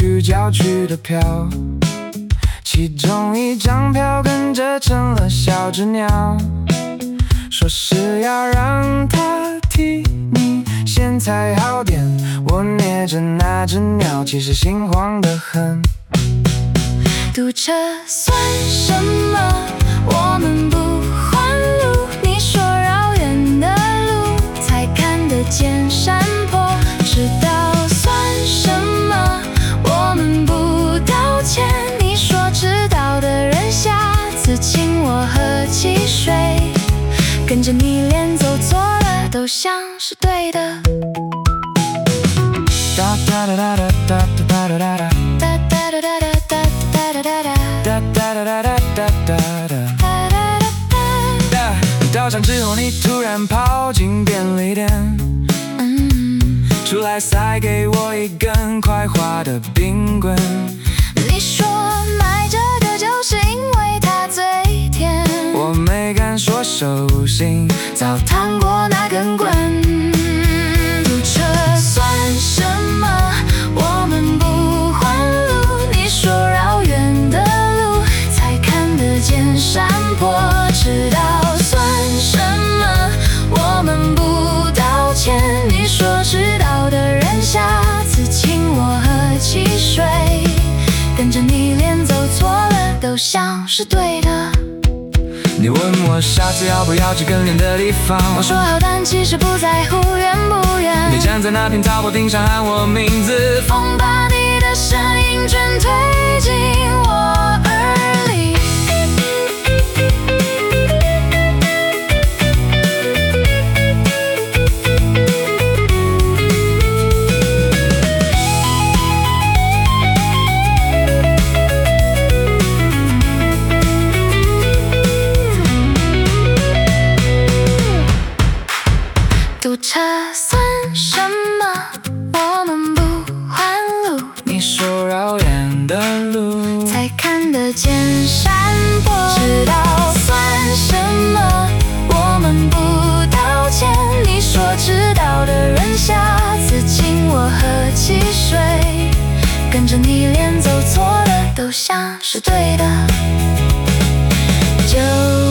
去郊区的票，其中一张票跟着成了小纸鸟，说是要让他替你先踩好点。我捏着那只鸟，其实心慌得很。 堵车算什么？我们不换路。你说绕远的路才看得见山坡，迟到算什么？我们不道歉。你说迟到的人下次请我喝汽水，跟着你连走错了都像是对的。 哒哒哒哒哒哒哒哒哒哒。到站之后，你突然跑进便利店，出来塞给我一根快化的冰棍。 你说买这个就是因为它最甜， 我没敢说手心早烫过那根棍。堵车算什么？我们不换路。你说绕远的路才看得见山坡，迟到算什么？我们不道歉。你说迟到的人下次请我喝汽水，跟着你连走错了都像是对的。 你问我下次要不要去更远的地方， 我说好，但其实不在乎远不远。 你站在那片草坡顶上喊我名字， 风把你的声音全推进我耳里。堵车算什么？我们不换路。 你说绕远的路才看得见山坡，迟到算什么？我们不道歉。你说迟到的人下次请我喝汽水，跟着你连走错了都像是对的。就